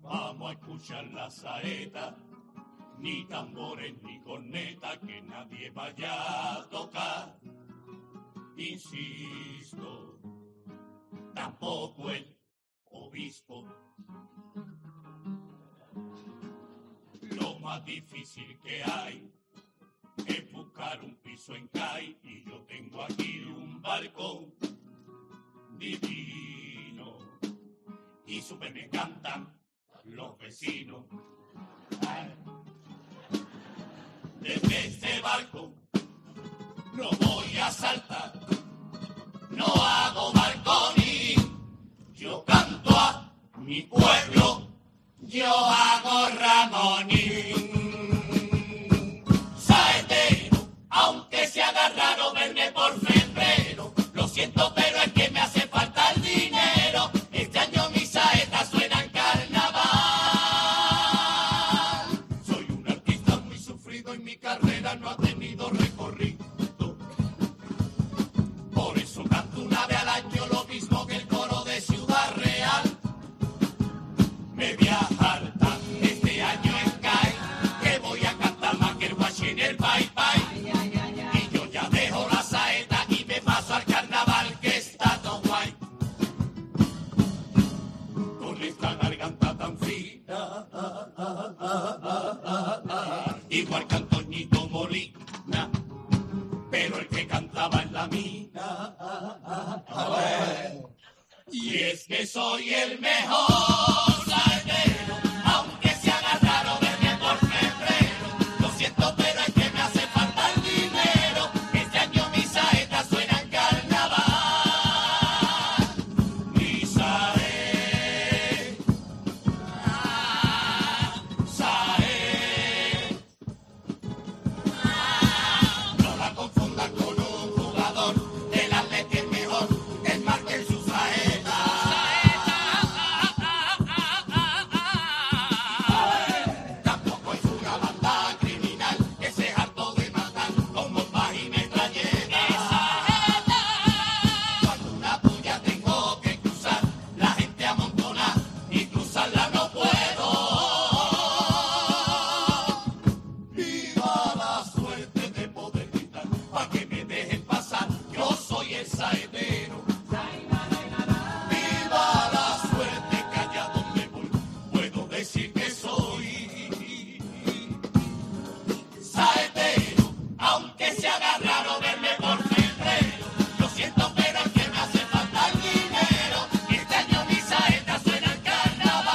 Vamos a escuchar la saeta, ni tambores ni corneta, que nadie vaya a tocar. Insisto, tampoco el obispo. Lo más difícil que hay es buscar un piso en CAI, y yo tengo aquí un balcón divino y súper me encantan los vecinos. Desde este balcón no voy a saltar, no hago balconing, yo canto a mi pueblo, yo hago ramonín. Saetero, aunque se haga raro verme por febrero, lo siento pero es que me hace falta el dinero, este año mis saetas suenan carnaval. Soy un artista muy sufrido y mi carrera no ha tenido recorrido, por eso canto una vez al año lo mismo que el coro de Ciudad Real. Me voy a hartar este año en CAI, que voy a cantar más que el guachi en el pai pai. Y yo ya dejo la saeta y me paso al carnaval, que está todo guay. Con esta garganta tan fina, igual que Antoñito Molina, pero el que cantaba en la mina. Y es que soy el mejor saetero, aunque se haga raro verme por febrero, lo siento pero es que me hace falta el dinero, este año mis saetas suenan carnaval. Mi saet, saet, no la confundan con un jugador, el Atleti es mejor, es más que su saeta. Tampoco es una banda criminal que se hartó de matar con bombas y metralletas. Cuando una puya tengo que cruzar, la gente amontona y cruzarla no puedo. Viva la suerte de poder gritar pa' que me dejen pasar, yo soy el saetero. Viva la suerte que allá donde voy puedo decir que soy saetero, aunque se haga raro verme por febrero, lo siento pero es que me hace falta el dinero, este año mis saetas suenan carnaval.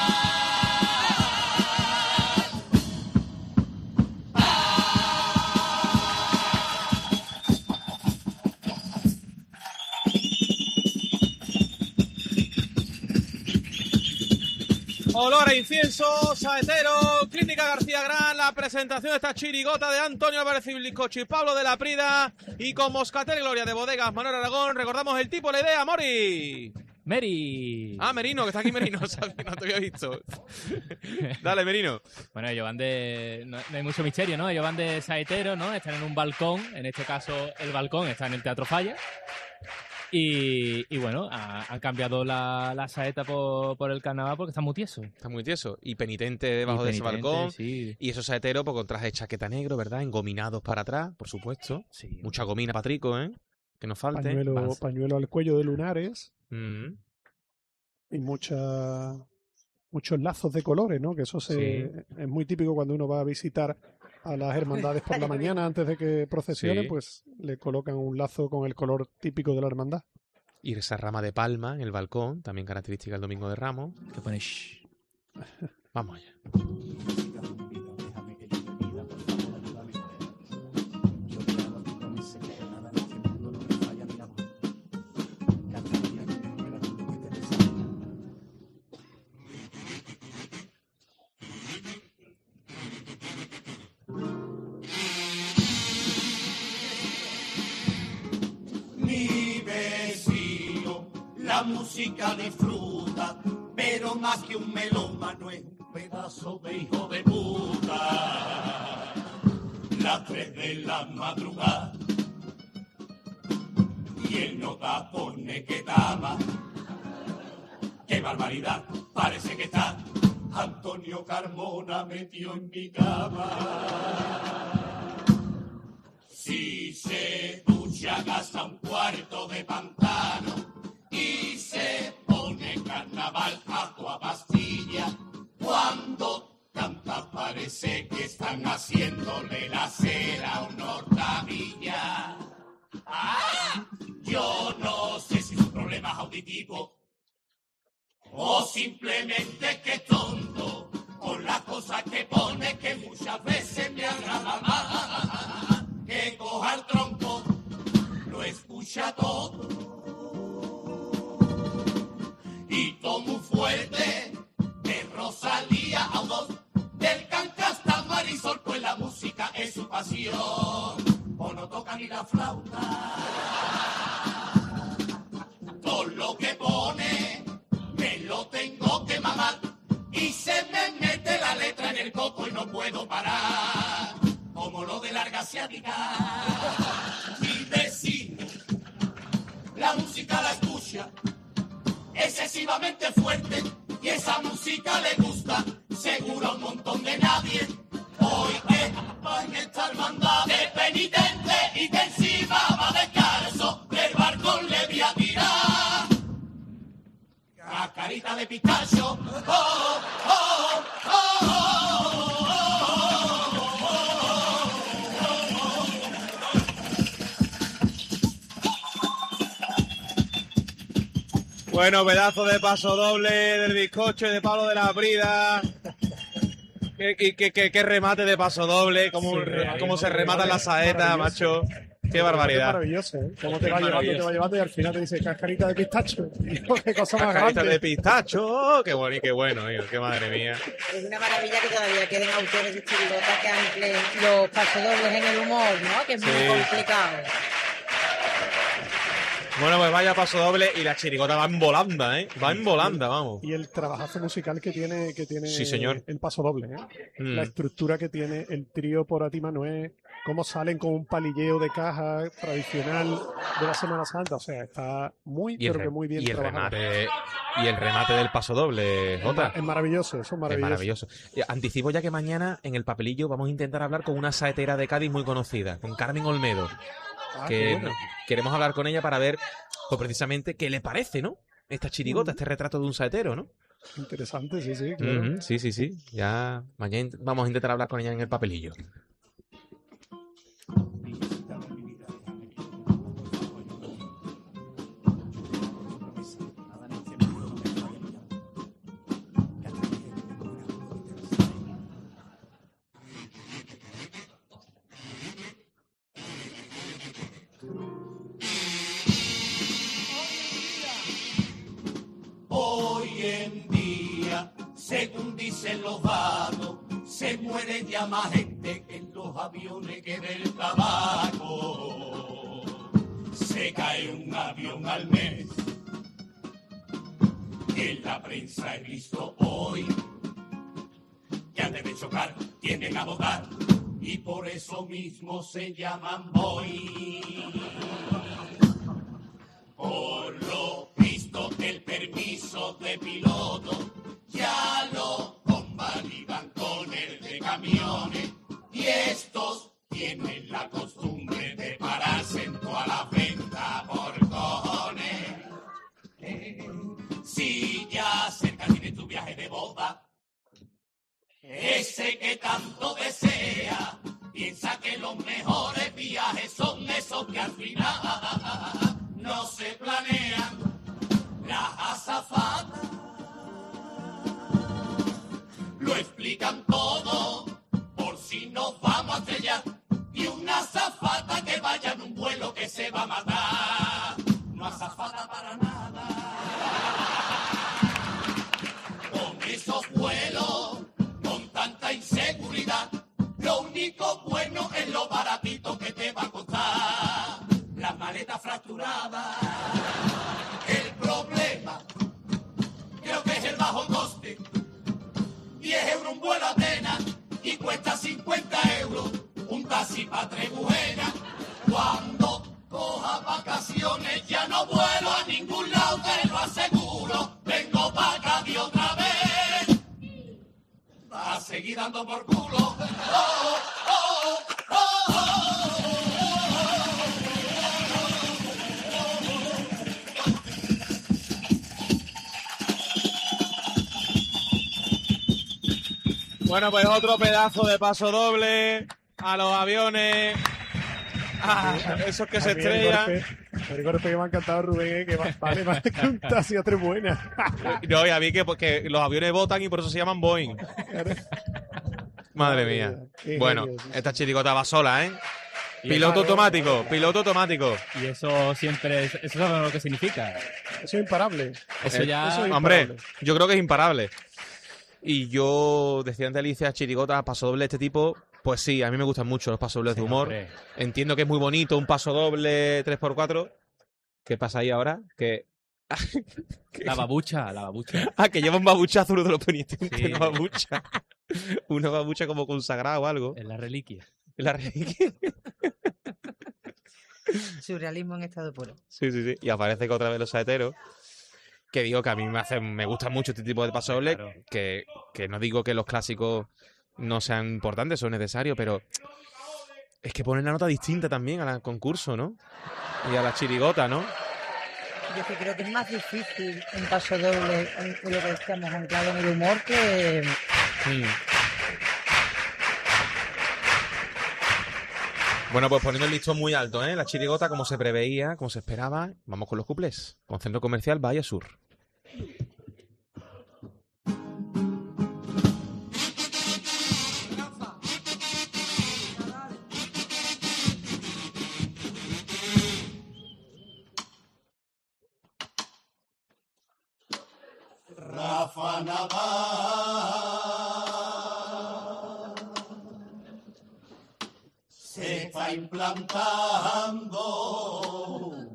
Olor a incienso, saetero, Clínica García Gran, la presentación de esta chirigota de Antonio Álvarez Bizcocho y Pablo de la Prida, y con Moscatel y Gloria de Bodegas Manuel Aragón. Recordamos el tipo, la idea, Mori. Meri. Ah, Merino, que está aquí Merino, ¿sabes? No te había visto. Dale, Merino. Bueno, ellos van de... No hay mucho misterio, ¿no? Ellos van de saetero, ¿no? Están en un balcón. En este caso, el balcón está en el Teatro Falla. Y bueno, han cambiado la saeta por el carnaval porque está muy tieso. Está muy tieso. Y penitente debajo de ese balcón. Sí. Y esos saeteros pues, con traje de chaqueta negro, ¿verdad? Engominados para atrás, por supuesto. Sí. Mucha gomina, Patrico, ¿eh? Que nos falte. Pañuelo al cuello de lunares. Mm. Y muchos lazos de colores, ¿no? Que eso es muy típico cuando uno va a visitar a las hermandades por la mañana antes de que procesionen, pues le colocan un lazo con el color típico de la hermandad. Y esa rama de palma en el balcón, también característica del Domingo de Ramos. Que pone shh. Vamos allá. La música disfruta, pero más que un melómano es un pedazo de hijo de puta. Las 3 de la madrugada y él no da por que dama. ¡Qué barbaridad! Parece que está Antonio Carmona metió en mi cama. Si se ducha gasta un cuarto de pantano y se pone carnaval a toda pastilla. Cuando canta parece que están haciéndole la cera a una hortavilla. ¡Ah! Yo no sé si son problemas auditivos o simplemente que tonto con las cosas que pone, que muchas veces me agrada más que coja el tronco, lo escucha todo y tomo fuerte de Rosalía a dos del Cancasta Marisol, pues la música es su pasión, o no toca ni la flauta. Todo lo que pone me lo tengo que mamar y se me mete la letra en el coco y no puedo parar, como lo de larga asiática. Mi vecino la música la escucha excesivamente fuerte y esa música le gusta seguro a un montón de nadie. Hoy que va en esta hermandad de penitente y que encima va descalzo, del barco le voy a tirar cascarita de pistacho. Oh, oh, oh, Bueno, pedazo de paso doble del bizcocho y de Pablo de la Prida. Qué remate de paso doble, cómo se rematan las saetas, macho. Qué barbaridad. Qué maravilloso, ¿eh? Cómo te va llevando y al final te dice cascarita de pistacho. Qué cosa más Cascarita grande. de pistacho, qué bueno, qué madre mía. Es una maravilla que todavía queden autores de chirigotas que anclen los pasodobles en el humor, ¿no? Que es muy complicado. Bueno, pues vaya paso doble y la chirigota va en volanda, ¿eh? Va en volanda, vamos. Y el trabajazo musical que tiene Sí, señor. el paso doble, ¿eh? La estructura que tiene el trío por Ati Manuel, cómo salen con un palilleo de caja tradicional de la Semana Santa. O sea, está muy, pero que muy bien trabajado. Y el remate del paso doble, Jota. Es maravilloso, eso es maravilloso. Es maravilloso. Anticipo ya que mañana en el papelillo vamos a intentar hablar con una saetera de Cádiz muy conocida, con Carmen Olmedo. Que bueno, queremos hablar con ella para ver, pues precisamente, qué le parece, ¿no? Esta chirigota, este retrato de un saetero, ¿no? Interesante, sí, claro. Sí. Ya mañana vamos a intentar hablar con ella en el papelillo. Hoy en día, según dicen los datos, se muere ya más gente que en los aviones que del tabaco. Se cae un avión al mes. En la prensa he visto hoy que antes de chocar tienen a votar y por eso mismo se llaman boy. Por lo visto el permiso de piloto ya lo convalidan con el de camiones y estos tienen la costumbre de pararse en toda la venta por cojones. Si ya cerca tienes tu viaje de boda, ese que tanto desea, piensa que los mejores viajes son esos que al final no se planean. Las azafatas lo explican todo por si nos vamos a estrellar y una azafata que vaya en un vuelo que se va a matar. No azafata para nada. Con esos vuelos, con tanta inseguridad, lo único bueno es lo baratito que te va a costar. Las maletas fracturadas. El problema creo que es el bajo coste. 10 euros un vuelo a Atenas y cuesta 50 euros un taxi para Trebujena. Cuando coja vacaciones ya no vuelo a ningún lado, te lo aseguro. Vengo para Cádiz otra vez. seguir dando por culo. Oh, oh, oh, oh. Bueno, pues otro pedazo de paso doble a los aviones. Esos que se estrellan. El golpe que me ha encantado, Rubén, que vale más que un taxi a tres buenas. No, y a mí que los aviones botan y por eso se llaman Boeing. Madre mía. Bueno, esta chirigota va sola, ¿eh? Piloto automático. Y eso siempre, eso es lo que significa. Eso es imparable. Eso ya... Eso es Hombre, imparable. yo creo que es imparable. Y yo decía antes, Alicia, chirigota, paso doble de este tipo, pues sí, a mí me gustan mucho los pasodobles de humor. Hombre. Entiendo que es muy bonito un paso doble 3x4. ¿Qué pasa ahí ahora? Que... La babucha. que lleva un babuchazo uno de los penitentes, Sí. Una babucha como consagrada o algo. Es la reliquia. La reliquia. Surrealismo en estado puro. Sí. Y aparece que otra vez los saeteros. Que digo que a mí me gusta mucho este tipo de pasodobles. Claro. Que no digo que los clásicos no sean importantes, son necesarios, pero es que ponen la nota distinta también al concurso, ¿no? Y a la chirigota, ¿no? Yo que creo que es más difícil un paso doble en lo que estamos anclados en el humor que... Bueno, pues poniendo el listón muy alto, ¿eh? La chirigota, como se preveía, como se esperaba. Vamos con los cuplés. Con Centro Comercial Bahía Sur. Rafa Nadal se está implantando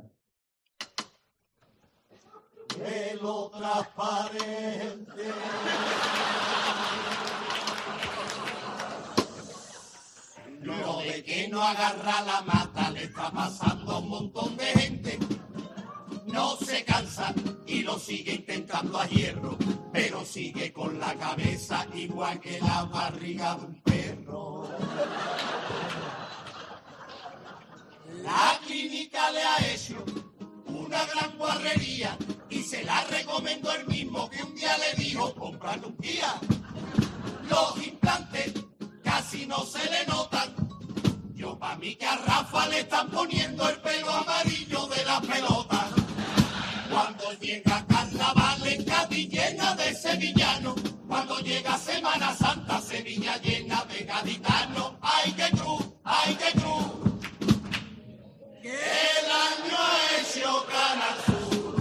pelo transparente. Lo de que no agarra la mata le está pasando a un montón de gente. No se cansa y lo sigue intentando a hierro, pero sigue con la cabeza igual que la barriga de un perro. La clínica le ha hecho una gran guarrería y se la recomendó el mismo que un día le dijo, cómprale un guía. Los implantes casi no se le notan. Yo pa' mí que a Rafa le están poniendo el pelo amarillo de la pelota. Cuando llega Carnaval en Cádiz llena de sevillanos, cuando llega Semana Santa Sevilla llena de gaditanos. ¡Ay, qué cruz! ¡Ay, qué cruz! ¡Que el año ha hecho Canal Sur!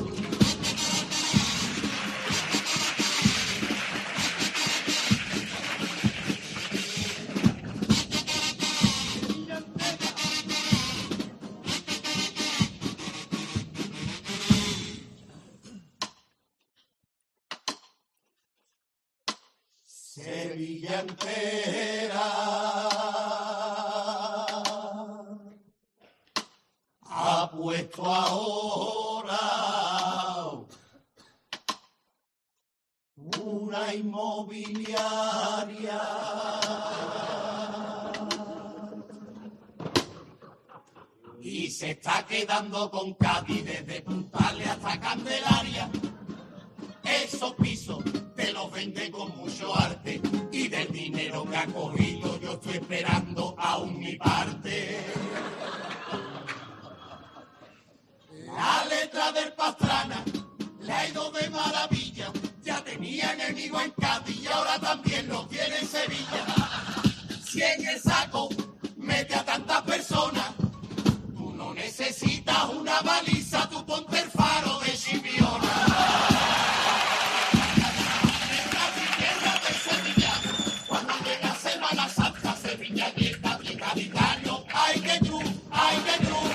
Sevilla entera ha puesto ahora una inmobiliaria y se está quedando con Cádiz desde Puntales hasta Candelaria. Esos pisos te los vende con mucho arte y del dinero que ha cogido yo estoy esperando aún mi parte. La letra del Pastrana le ha ido de maravilla, ya tenía enemigo en Cádiz y ahora también lo tiene en Sevilla. Si en el saco mete a tantas personas, tú no necesitas una baliza, tú ponte el faro de Chipiona. ¡Ay, qué cruz! ¡Ay, qué cruz!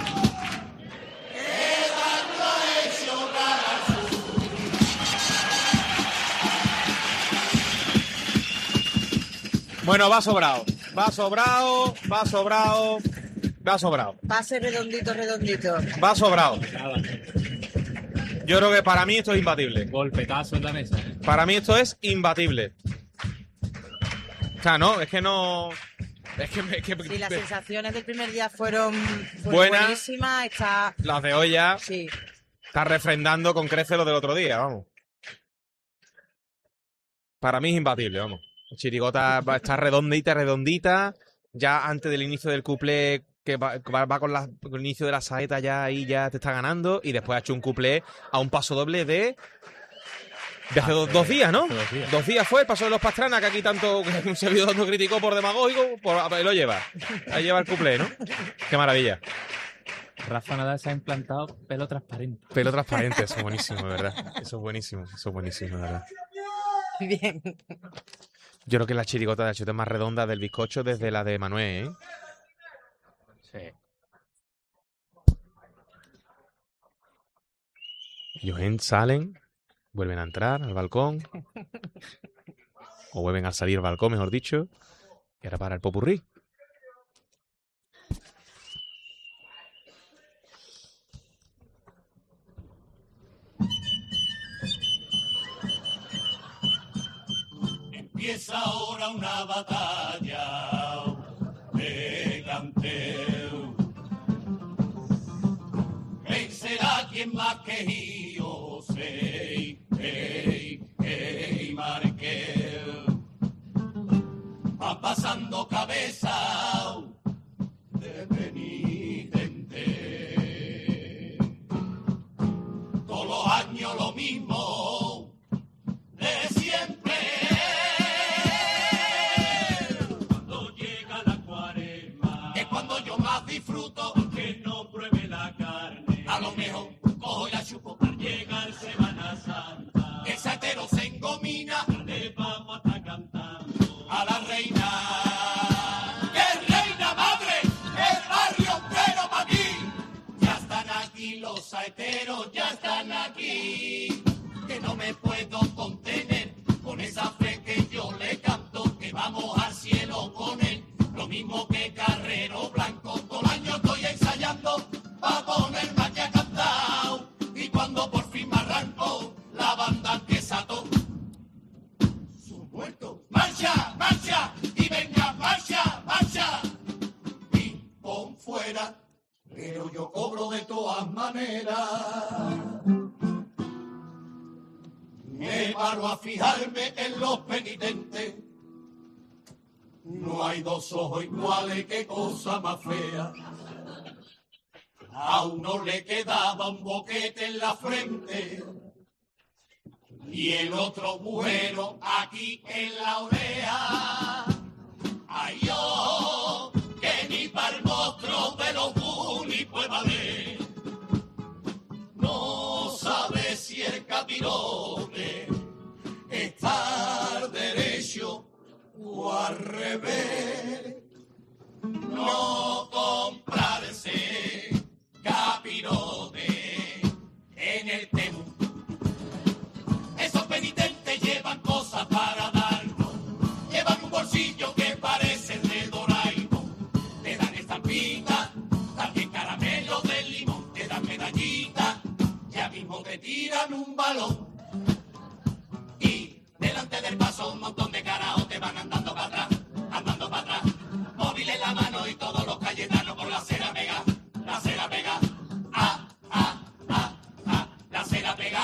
¡Qué daño ha hecho Canal Sur! Bueno, va sobrado. Pase redondito. Va sobrado. Yo creo que para mí esto es imbatible. Golpetazo en la mesa. Para mí esto es imbatible. Claro, no, es que no... Sí, las sensaciones del primer día fueron buenísimas. Está... Las de hoy ya Sí. está refrendando con crece lo del otro día, vamos. Para mí es imbatible, vamos. La chirigota está redondita. Ya antes del inicio del cuplé, que va con el inicio de la saeta, ya ahí ya te está ganando. Y después ha hecho un cuplé a un paso doble de hace dos días, ¿no? 2 días fue el paso de los Pastrana, que aquí tanto un servidor no criticó por demagógico, ahí lo lleva. Ahí lleva el cuplé, ¿no? Qué maravilla. Rafa Nadal se ha implantado pelo transparente. Pelo transparente, eso es buenísimo, de verdad. Eso es buenísimo, de verdad. Bien. Yo creo que la chirigota de Achute es más redonda del bizcocho desde la de Manuel, ¿eh? Sí. Ellos salen, vuelven a entrar al balcón, o vuelven a salir al balcón, mejor dicho, y ahora para el popurrí. Empieza ahora una batalla de canteo. ¿Quién será quien más que yo sé? Marqués. Va pasando cabeza de penitente. Todos los años lo mismo de siempre. Disfruto que no pruebe la carne. A lo mejor cojo y la chupo para llegar Semana Santa. El saetero se engomina, le vamos a estar cantando a la reina. ¡Qué reina madre! ¡El barrio entero para mí! Ya están aquí los saeteros, ya están aquí. Que no me puedo contener con esa fe que yo le canto, que vamos al cielo con él. Lo mismo que Carrero Blanco, todo el año estoy ensayando para ponerme aquí a cantar. Y cuando por fin me arranco, la banda empieza a tocar. Son muertos. ¡Marcha, marcha! Y venga, marcha, marcha. Y pon fuera, pero yo cobro de todas maneras. Me paro a fijarme en los penitentes. No hay dos ojos iguales, qué cosa más fea. A uno le quedaba un boquete en la frente y el otro bueno aquí en la oreja. Ay, yo, que ni para el monstruo de los Goonies puede valer. No sabe si el capirote está derecho o al revés. No comprarse capirote en el Temu. Esos penitentes llevan cosas para darnos. Llevan un bolsillo que parece de Doraemon. Te dan estampita, también caramelos de limón. Te dan medallita, ya mismo te tiran un balón. Y delante del paso un montón de caraos te van andando para atrás, móvil en la mano y todos los cayetanos por la acera pega, la acera pega, la acera pega.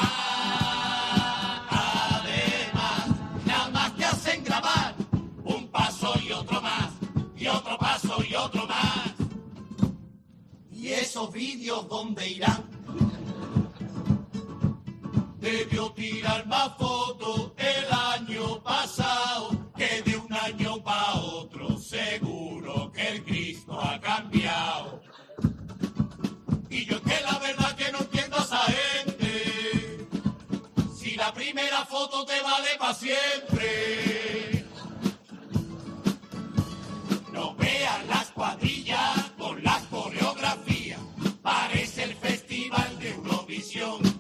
Además, nada más que hacen grabar un paso y otro más, y otro paso y otro más. Y esos vídeos, ¿dónde irán? Debió tirar más fotos el año pasado, que de un año para otro seguro que el Cristo ha cambiado. Y yo es que la verdad que no entiendo a esa gente, si la primera foto te vale para siempre. No vean las cuadrillas con las coreografías, parece el festival de Eurovisión.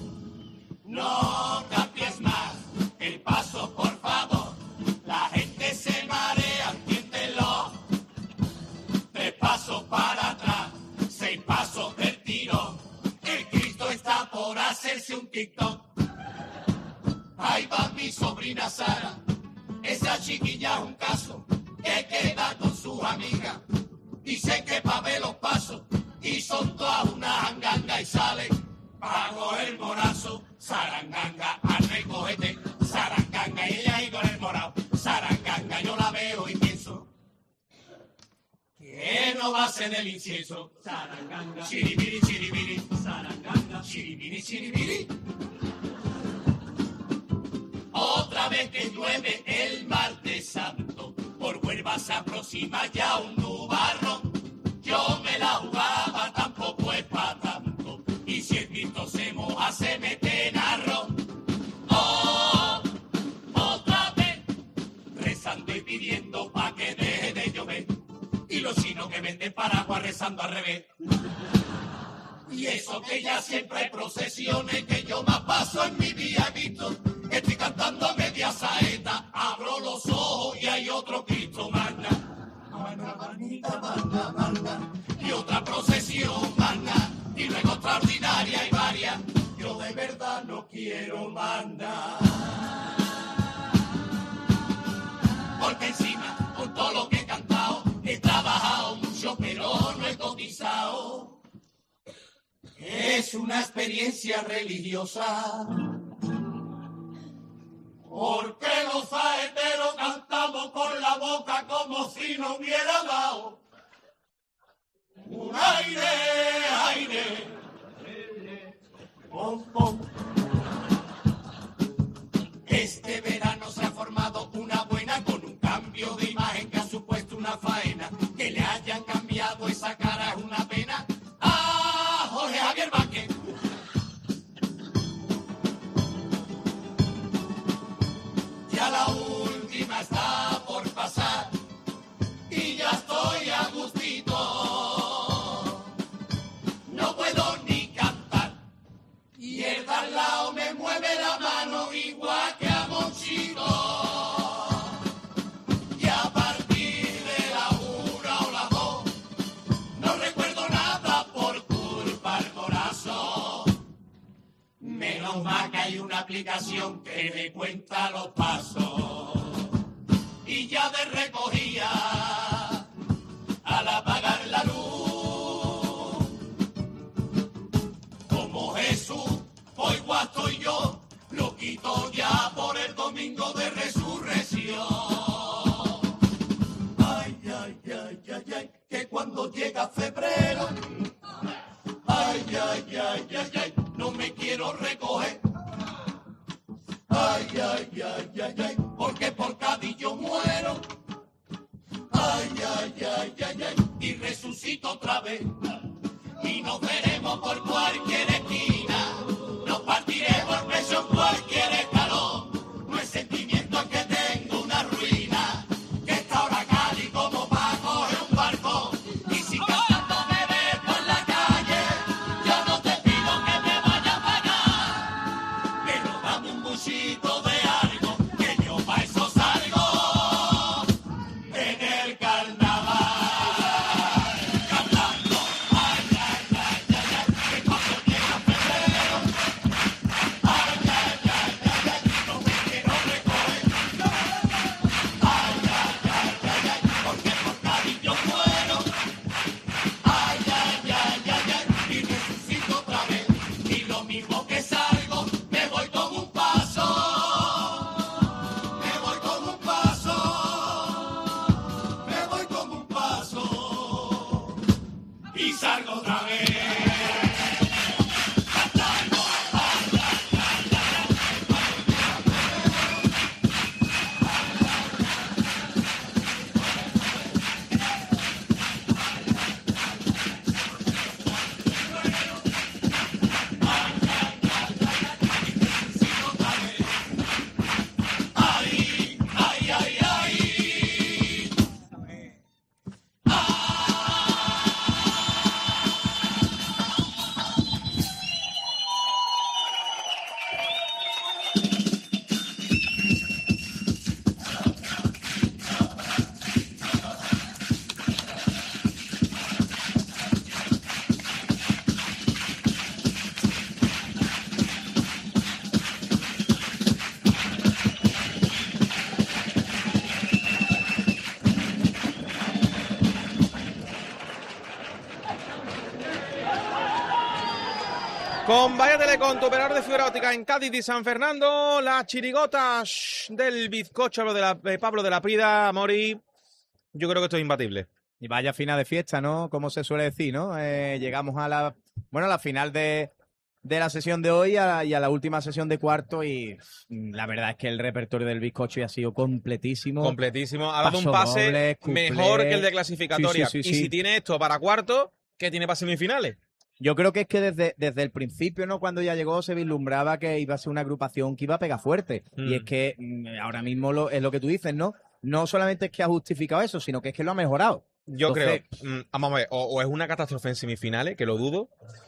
No cambies más el paso, por favor. La gente se marea, entiéndelo. 3 pasos para atrás, 6 pasos del tirón. El Cristo está por hacerse un TikTok. Ahí va mi sobrina Sara. Ese Esta chiquilla es un caso que queda con sus amigas. Dice que pa' ver los pasos y son todas una anganga y salen pa' coger el morazo. Saranganga, al recogete, saranganga, y ella ahí con el morado. Saranganga, yo la veo y pienso que no va a ser del incienso. Saranganga, chiribiri, chiribiri, saranganga, chiribiri, chiribiri. Otra vez que llueve el martes santo, por Huelva se aproxima ya un nubarrón. Yo me la jugaba, tampoco es pa' tanto, y si el viento se moja se mete en arroz. Oh, otra vez, rezando y pidiendo pa' que deje de llover, y los chinos que venden paraguas rezando al revés. Y eso que ya siempre hay procesiones, que yo más paso en mi día he visto. Estoy cantando media saeta, abro los ojos y hay otro Cristo magna. Magna, magnita, magna, magna. Y otra procesión magna. Y luego extraordinaria y varias. Yo de verdad no quiero magna. Porque encima, con todo lo que he cantado, he trabajado mucho pero no he cotizado. Es una experiencia religiosa. Porque los saeteros cantamos con la boca como si no hubiera dado un aire, aire, pom, pom. Este verano se ha formado una buena con un cambio de imagen que ha supuesto una faena. Que le hayan cambiado esa cara es una pena. ¡Ah, Jorge Javier Vázquez! Ya la última está por pasar y ya estoy a gustito. No puedo ni cantar y el de al lado me mueve la mano igual que a Monchito. Y a partir de la 1 o la 2 no recuerdo nada por culpa del corazón. Menos mal que hay una aplicación que me cuenta los pasos. Y ya de recogía al apagar la luz. Como Jesús, hoy guasto y yo, lo quito ya por el domingo de resurrección. Ay, ay, ay, ay, ay, que cuando llega febrero, ay, ay, ay, ay, ay, no me quiero recoger. Ay, ay, ay, ay, ay, porque por Cádiz yo muero. Ay, ay, ay, ay, ay, y resucito otra vez. Y nos veremos por cualquier esquina. Nos partiremos el pecho en cualquier escalón. No es sentimiento. Con Bahía Telecom, tu operador de fibra óptica en Cádiz y San Fernando, las chirigotas del bizcocho de Pablo de la Prida, Mori, yo creo que esto es imbatible. Y vaya final de fiesta, ¿no? Como se suele decir, ¿no? Llegamos a la final de la sesión de hoy y a la última sesión de cuarto y la verdad es que el repertorio del bizcocho ya ha sido completísimo. Completísimo. Ha dado un pase doble, cuplé, mejor que el de clasificatoria. Sí. Y si tiene esto para cuarto, ¿qué tiene para semifinales? Yo creo que es que desde el principio, ¿no? Cuando ya llegó, se vislumbraba que iba a ser una agrupación que iba a pegar fuerte. Y es que ahora mismo es lo que tú dices, ¿no? No solamente es que ha justificado eso, sino que es que lo ha mejorado. Yo Entonces, creo, vamos a ver, o es una catástrofe en semifinales, que lo dudo.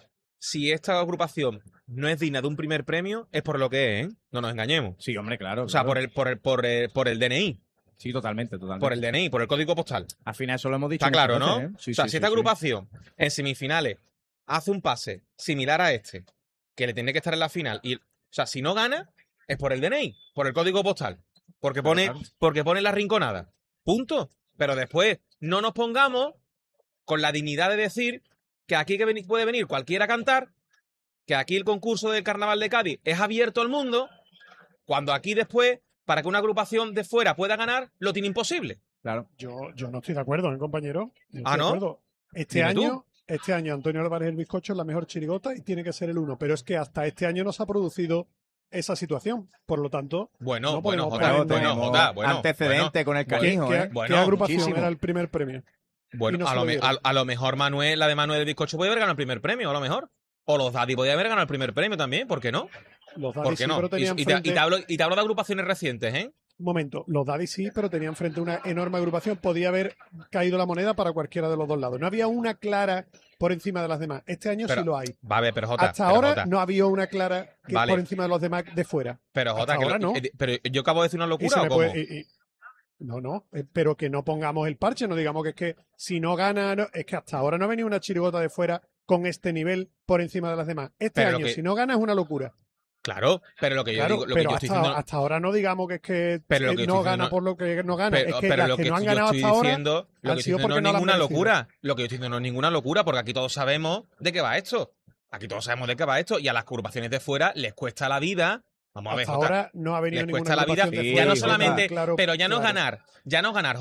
Si esta agrupación no es digna de un primer premio, es por lo que es, ¿eh? No nos engañemos. Sí, hombre, claro. O sea, claro. por el DNI. Sí, totalmente. Por el DNI, por el código postal. Al final eso lo hemos dicho. Está claro, muchas ¿no? veces, ¿eh? Sí, o sea, sí, si esta sí. agrupación en semifinales hace un pase similar a este, que le tiene que estar en la final, o sea, si no gana, es por el DNI, por el código postal. Porque pone la rinconada. Punto. Pero después no nos pongamos con la dignidad de decir que aquí puede venir cualquiera a cantar, que aquí el concurso del Carnaval de Cádiz es abierto al mundo, cuando aquí después, para que una agrupación de fuera pueda ganar, lo tiene imposible. Claro. Yo no estoy de acuerdo, compañero. Yo ¿Ah, estoy de no? acuerdo. Dime tú. Este año Antonio Álvarez el bizcocho es la mejor chirigota y tiene que ser el 1. Pero es que hasta este año no se ha producido esa situación. Por lo tanto, Bueno, no bueno, podemos Jota, poner- bueno, Jota, bueno, antecedente con el ¿qué, canijo, qué- ¿eh? Bueno, qué agrupación muchísimo. era el primer premio? Y Bueno, no se a lo lo dieron. mejor la de Manuel del Bizcocho puede haber ganado el primer premio, a lo mejor. O los Daddy podía haber ganado el primer premio también, ¿por qué no? Los ¿Por Daddy qué sí, no? pero tenían Y frente... te hablo de agrupaciones recientes, ¿eh? Un momento, los Daddy sí, pero tenían frente a una enorme agrupación. Podía haber caído la moneda para cualquiera de los dos lados. No había una clara por encima de las demás. Este año Pero, sí lo hay. Va a ver, pero Jota. Hasta pero ahora Jota, no había una clara que Vale. por encima de los demás de fuera. Pero Jota, hasta ahora no. pero yo acabo de decir una Y locura, se ¿o me cómo? puede- No, pero que no pongamos el parche, no digamos que es que si no gana, es que hasta ahora no ha venido una chirigota de fuera con este nivel por encima de las demás. Este Pero lo año, que- si no gana, es una locura. Claro, pero lo que yo Claro, digo, lo que pero yo estoy hasta, diciendo, hasta ahora no digamos que es que Pero lo que no estoy gana diciendo- por lo que no gana. pero, es que pero las lo que que no han yo ganado estoy hasta ahora diciendo, lo han que sido estoy diciendo porque no es no la han ninguna merecido. locura. Lo que yo estoy diciendo no es ninguna locura, porque aquí todos sabemos de qué va esto. Aquí todos sabemos de qué va esto, y a las agrupaciones de fuera les cuesta la vida. Vamos a ver, Hasta Jota. ahora no ha venido Les ninguna cuesta la vida, agrupación de sí, ya fuera. no Jota, solamente, Claro, pero ya no es claro. ganar,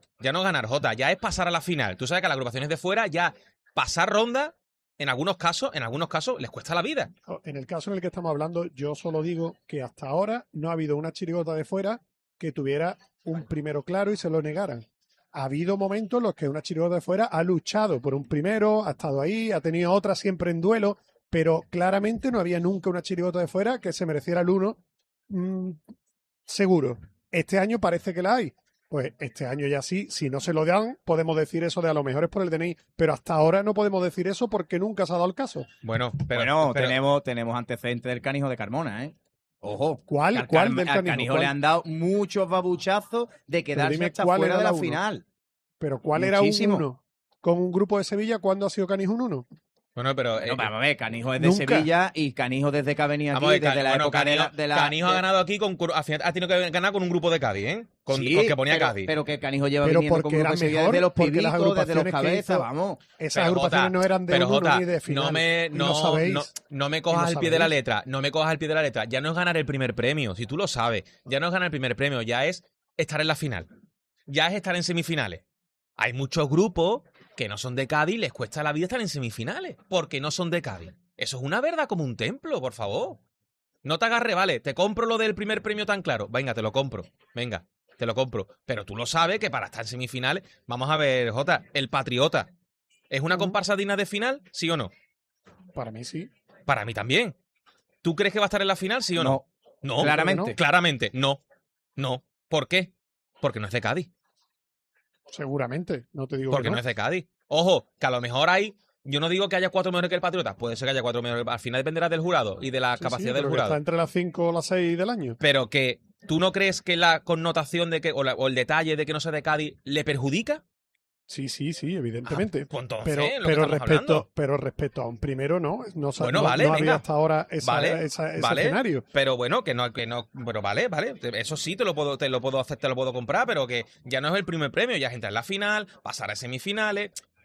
Jota, ya es pasar a la final. Tú sabes que a las agrupaciones de fuera ya pasar ronda, en algunos casos les cuesta la vida. En el caso en el que estamos hablando, yo solo digo que hasta ahora no ha habido una chirigota de fuera que tuviera un primero claro y se lo negaran. Ha habido momentos en los que una chirigota de fuera ha luchado por un primero, ha estado ahí, ha tenido otra siempre en duelo, pero claramente no había nunca una chirigota de fuera que se mereciera el 1 seguro. Este año parece que la hay. Pues este año ya sí, si no se lo dan, podemos decir eso de a lo mejor es por el DNI, pero hasta ahora no podemos decir eso porque nunca se ha dado el caso. Bueno, Bueno, tenemos antecedentes del canijo de Carmona, ¿eh? Ojo. ¿Cuál? Al ¿Cuál del al canijo? canijo ¿Cuál? le han dado muchos babuchazos de quedarse dime hasta cuál fuera era de la la uno. final. Pero ¿cuál era un Muchísimo. 1? Con un grupo de Sevilla, ¿cuándo ha sido Canijo un 1? Bueno, pero Bueno, vamos a ver, Canijo es de nunca. Sevilla y Canijo desde que ha venido aquí, vamos a ver, desde la bueno, época Canijo, de la... Canijo ha ganado aquí al final ha tenido que ganar con un grupo de Cádiz, ¿eh? Con que ponía pero, Cádiz. Pero que Canijo lleva Pero viniendo con porque grupo era de Sevilla mejor, desde los porque las pibitos, desde los agrupaciones que cabezas, hizo- vamos. Esas Pero, agrupaciones Jota, no eran de pero, 1 Jota, ni de final. no me y lo sabéis. no me Y cojas lo al pie de la sabéis. letra, no me cojas al pie de la letra. Ya no es ganar el primer premio, si tú lo sabes. Ya no es ganar el primer premio, ya es estar en la final. Ya es estar en semifinales. Hay muchos grupos que no son de Cádiz, les cuesta la vida estar en semifinales, porque no son de Cádiz. Eso es una verdad como un templo, por favor. No te agarres, vale, te compro lo del primer premio tan claro. Venga, te lo compro. Venga, te lo compro. Pero tú lo sabes que para estar en semifinales, vamos a ver, Jota, el Patriota. ¿Es una comparsa digna de final? ¿Sí o no? Para mí sí. Para mí también. ¿Tú crees que va a estar en la final, sí o no? No. Claramente. Claramente, no. No. ¿Por qué? Porque no es de Cádiz. Seguramente. No te digo Porque que no es de Cádiz. Ojo, que a lo mejor hay... Yo no digo que haya 4 mejores que el Patriota. Puede ser que haya 4 mejores. Al final dependerá del jurado y de la Sí, capacidad sí, del pero que jurado. está entre las 5 o las 6 del año. Pero que tú no crees que la connotación de que o el detalle de que no sea de Cádiz le perjudica. Sí, evidentemente. Pues entonces, pero, lo que estamos hablando. pero respecto a un primero, no. No, Bueno, no, vale, no había venga. hasta ahora ese Vale. escenario. Pero bueno, bueno, vale. Eso sí te lo puedo hacer, te lo puedo comprar, pero que ya no es el primer premio, ya es entrar en la final, pasar a semifinales.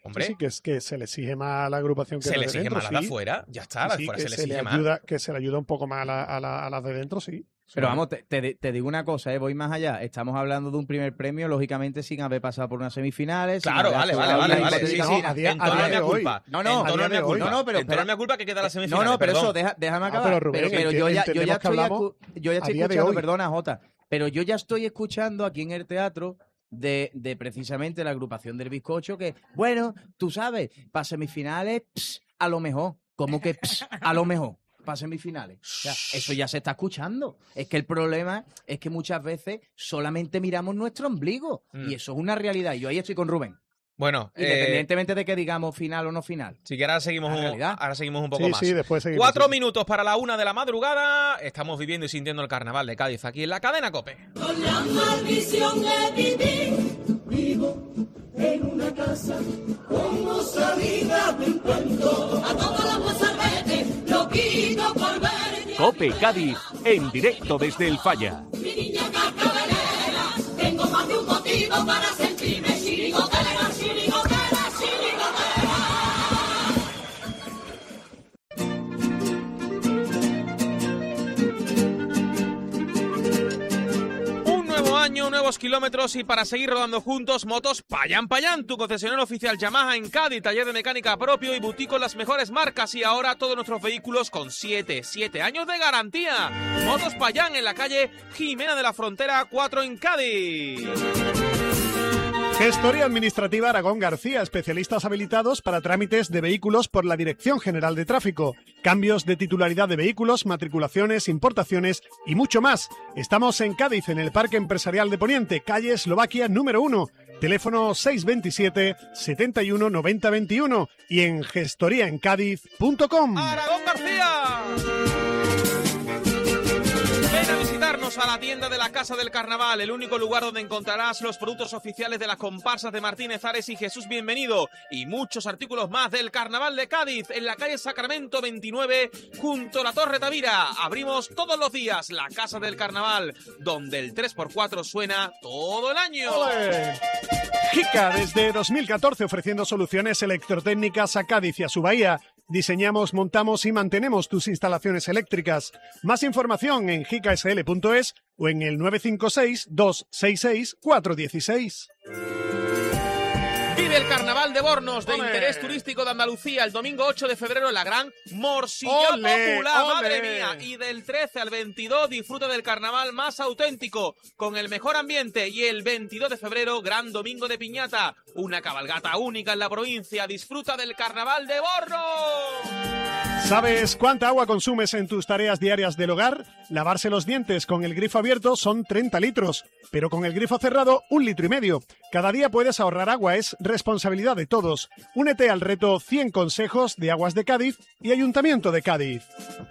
Hombre. Sí, que es que se le exige más a la agrupación que se la le de exige dentro, más a la de sí. afuera. Ya está, la de Sí, afuera que se le se le exige más. ayuda, que se le ayuda un poco más a las de dentro, sí. Pero vamos, te digo una cosa, voy más allá. Estamos hablando de un primer premio, lógicamente sin haber pasado por unas semifinales. sin Claro, haber vale. actuado Sí, hipotética- sí. a día- En tono a día es mi de hoy. culpa. No, En no, tono a es mi día de hoy. culpa. No, pero En tono es mi culpa que queda la semifinal. No, pero eso, déjame acabar. pero Rubén, pero yo ya entendemos que estoy hablamos yo ya estoy a día de escuchando, hoy. perdona, Jota, pero yo ya estoy escuchando aquí en el teatro de precisamente la agrupación del bizcocho que, bueno, tú sabes, para semifinales, a lo mejor. ¿Cómo que a lo mejor? Para semifinales. O sea, eso ya se está escuchando. Es que el problema es que muchas veces solamente miramos nuestro ombligo. Y eso es una realidad. Y yo ahí estoy con Rubén. Bueno, Independientemente de que digamos final o no final. si que ahora seguimos un poco Sí, más. sí, después seguimos. 4 sí. minutos para la 1 de la madrugada. Estamos viviendo y sintiendo el carnaval de Cádiz aquí en la cadena COPE. Con la maldición de vivir, vivo en una casa como salida de encuentro. A todos los mozalbetes lo quito por ver. COPE Cádiz, en directo desde el Falla. Mi niña cascabelera, tengo más de un motivo para sentirme chirigotera, chirigotera, chirigotera. Un nuevo año, nuevos kilómetros y para seguir rodando juntos, motos Payán Payán, tu concesionario oficial Yamaha en Cádiz, taller de mecánica propio y boutique con las mejores marcas y ahora todos nuestros vehículos con 7 años de garantía. Motos Payán en la calle Jimena de la Frontera 4 en Cádiz. Gestoría Administrativa Aragón García, especialistas habilitados para trámites de vehículos por la Dirección General de Tráfico, cambios de titularidad de vehículos, matriculaciones, importaciones y mucho más. Estamos en Cádiz, en el Parque Empresarial de Poniente, calle Eslovaquia número 1, teléfono 627 71 90 21 y en gestoriaencádiz.com. ¡Aragón García! Ven a visitarnos a la tienda de la Casa del Carnaval, el único lugar donde encontrarás los productos oficiales de las comparsas de Martínez Ares y Jesús Bienvenido y muchos artículos más del Carnaval de Cádiz en la calle Sacramento 29 junto a la Torre Tavira. Abrimos todos los días la Casa del Carnaval, donde el 3x4 suena todo el año. ¡Ole! Jica, desde 2014 ofreciendo soluciones electrotécnicas a Cádiz y a su bahía. Diseñamos, montamos y mantenemos tus instalaciones eléctricas. Más información en jicasl.es o en el 956-266-416. Vive el Carnaval de Bornos de ¡Ole! interés turístico de Andalucía el domingo 8 de febrero en la gran Morcilla ¡Ole! Popular, ¡Ole! madre mía. Y del 13 al 22 disfruta del carnaval más auténtico, con el mejor ambiente. Y el 22 de febrero, gran domingo de piñata, una cabalgata única en la provincia. Disfruta del Carnaval de Bornos. ¿Sabes cuánta agua consumes en tus tareas diarias del hogar? Lavarse los dientes con el grifo abierto son 30 litros, pero con el grifo cerrado 1,5 litros. Cada día puedes ahorrar agua, es responsabilidad de todos. Únete al reto 100 consejos de Aguas de Cádiz y Ayuntamiento de Cádiz.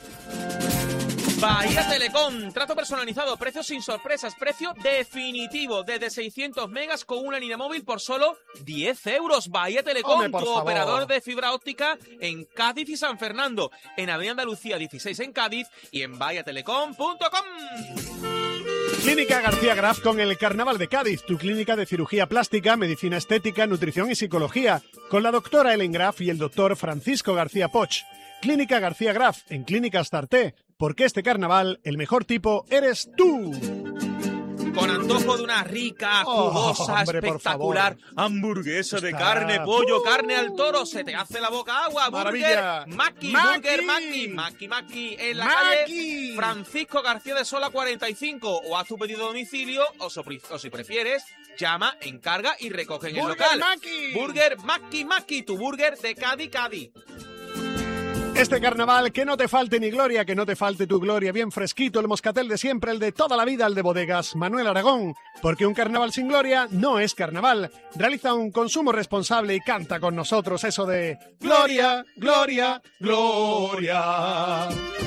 Bahía Telecom, trato personalizado, precios sin sorpresas, precio definitivo, desde 600 megas con una línea móvil por solo 10 euros. Bahía Telecom, Hombre, por tu favor. operador de fibra óptica en Cádiz y San Fernando, en Avenida Andalucía 16 en Cádiz y en bahiatelecom.com. Clínica García Graf con el Carnaval de Cádiz, tu clínica de cirugía plástica, medicina estética, nutrición y psicología, con la doctora Ellen Graf y el doctor Francisco García Poch. Clínica García Graf, en Clínicas Tarté, porque este carnaval, el mejor tipo eres tú. Con antojo de una rica, jugosa, hombre, por espectacular favor. hamburguesa de Está. carne, pollo, carne al toro, se te hace la boca agua. Maravilla. Burger Maki, Maki. Burger Maki, en la Maki. calle Francisco García de Sola 45. O haz tu pedido a domicilio, o si prefieres, llama, encarga y recoge en el Burger local. Maki. Burger Maki, tu burger de Cádiz. Este carnaval, que no te falte ni gloria, que no te falte tu gloria, bien fresquito, el moscatel de siempre, el de toda la vida, el de Bodegas Manuel Aragón, porque un carnaval sin gloria no es carnaval. Realiza un consumo responsable y canta con nosotros eso de gloria, gloria, gloria.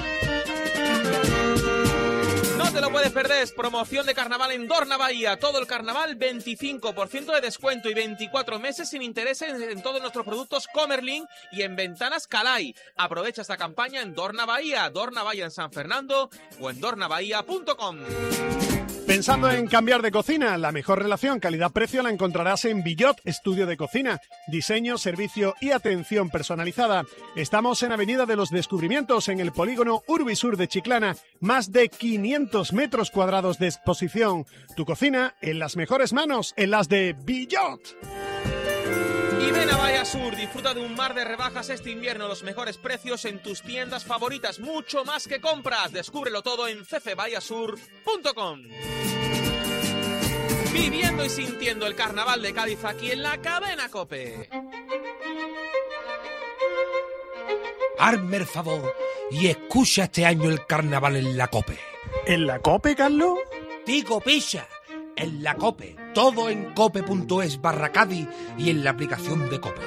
No te lo puedes perder, es promoción de carnaval en Dorna Bahía. Todo el carnaval, 25% de descuento y 24 meses sin intereses en todos nuestros productos Comerlin y en Ventanas Calai. Aprovecha esta campaña en Dorna Bahía en San Fernando o en dornabahía.com. Pensando en cambiar de cocina, la mejor relación calidad-precio la encontrarás en Billot Estudio de Cocina. Diseño, servicio y atención personalizada. Estamos en Avenida de los Descubrimientos, en el polígono Urbisur de Chiclana. Más de 500 metros cuadrados de exposición. Tu cocina en las mejores manos, en las de Billot. Y ven a Bahía Sur, disfruta de un mar de rebajas este invierno, los mejores precios en tus tiendas favoritas, mucho más que compras. Descúbrelo todo en ccbayasur.com. Viviendo y sintiendo el carnaval de Cádiz aquí en la cadena COPE. Hazme el favor y escucha este año el carnaval en la COPE. ¿En la COPE, Carlos? Digo, picha, en la COPE. Todo en cope.es/Cádiz y en la aplicación de COPE.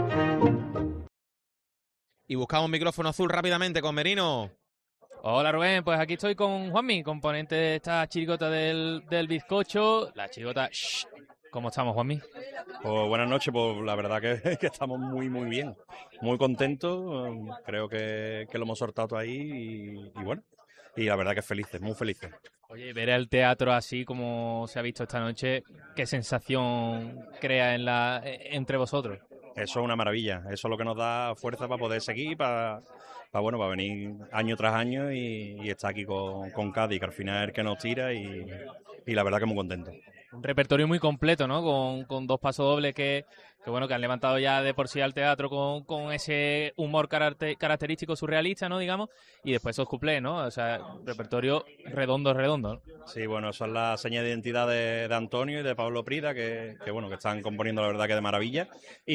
Y buscamos un micrófono azul rápidamente con Merino. Hola Rubén, pues aquí estoy con Juanmi, componente de esta chirigota del bizcocho. La chirigota, ¿cómo estamos, Juanmi? Pues buenas noches, pues la verdad que estamos muy bien, muy contentos, creo que lo hemos sortado todo ahí y bueno, y la verdad que felices, muy felices. Oye, ver el teatro así como se ha visto esta noche, ¿qué sensación crea entre vosotros? Eso es una maravilla, eso es lo que nos da fuerza para poder seguir, para venir año tras año y estar aquí con Cádiz, que al final es el que nos tira y la verdad que muy contento. Un repertorio muy completo, ¿no? Con dos pasodobles que han levantado ya de por sí al teatro con ese humor característico surrealista, ¿no? Digamos, y después esos cuplés, ¿no? O sea, repertorio redondo, ¿no? Sí, bueno, eso es la seña de identidad de Antonio y de Pablo Prida, que están componiendo la verdad que de maravilla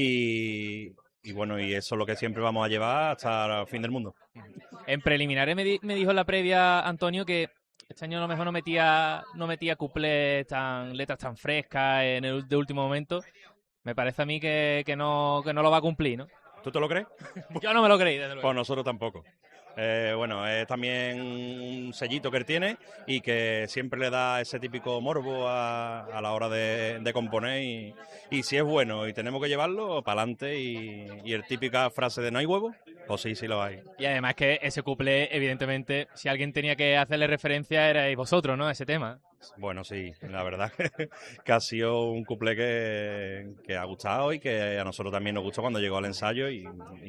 y bueno, y eso es lo que siempre vamos a llevar hasta el fin del mundo. En preliminares me dijo en la previa Antonio que este año a lo mejor no metía cuplés letras tan frescas de último momento. Me parece a mí que no lo va a cumplir, ¿no? ¿Tú te lo crees? Yo no me lo creí, desde luego. Pues nosotros tampoco. Es también un sellito que él tiene y que siempre le da ese típico morbo a la hora de componer y si es bueno y tenemos que llevarlo, para adelante y el típica frase de ¿no hay huevo? Pues sí lo hay. Y además que ese cuplé, evidentemente, si alguien tenía que hacerle referencia erais vosotros, ¿no? A ese tema. Bueno, sí, la verdad que ha sido un cuplé que ha gustado y que a nosotros también nos gustó cuando llegó al ensayo y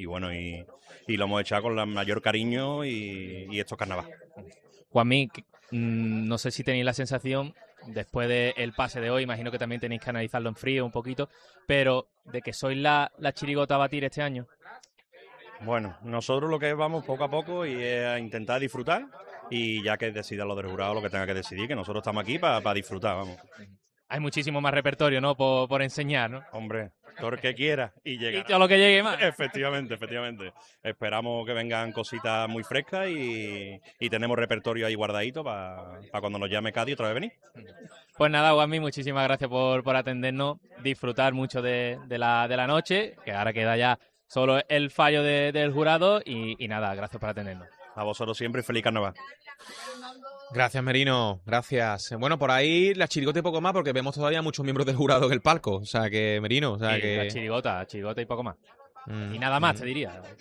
lo hemos echado con el mayor cariño y esto es carnaval. Juanmi, no sé si tenéis la sensación, después del pase de hoy, imagino que también tenéis que analizarlo en frío un poquito, pero de que sois la chirigota a batir este año. Bueno, nosotros lo que vamos poco a poco y es a intentar disfrutar y ya que decida lo del jurado lo que tenga que decidir, que nosotros estamos aquí para disfrutar, vamos. Hay muchísimo más repertorio, ¿no? Por enseñar, ¿no? Hombre, todo el que quiera y llegar. Y todo lo que llegue más. Efectivamente. Esperamos que vengan cositas muy frescas y tenemos repertorio ahí guardadito para cuando nos llame Cádiz otra vez venir. Pues nada, Juanmi, muchísimas gracias por atendernos, disfrutar mucho de la noche, que ahora queda ya solo el fallo del jurado y nada, gracias por atendernos. A vosotros siempre y feliz carnaval. Gracias, Merino, gracias. Bueno, por ahí la chirigota y poco más, porque vemos todavía muchos miembros del jurado en el palco. O sea que, Merino, La chirigota y poco más. Y nada más, te diría.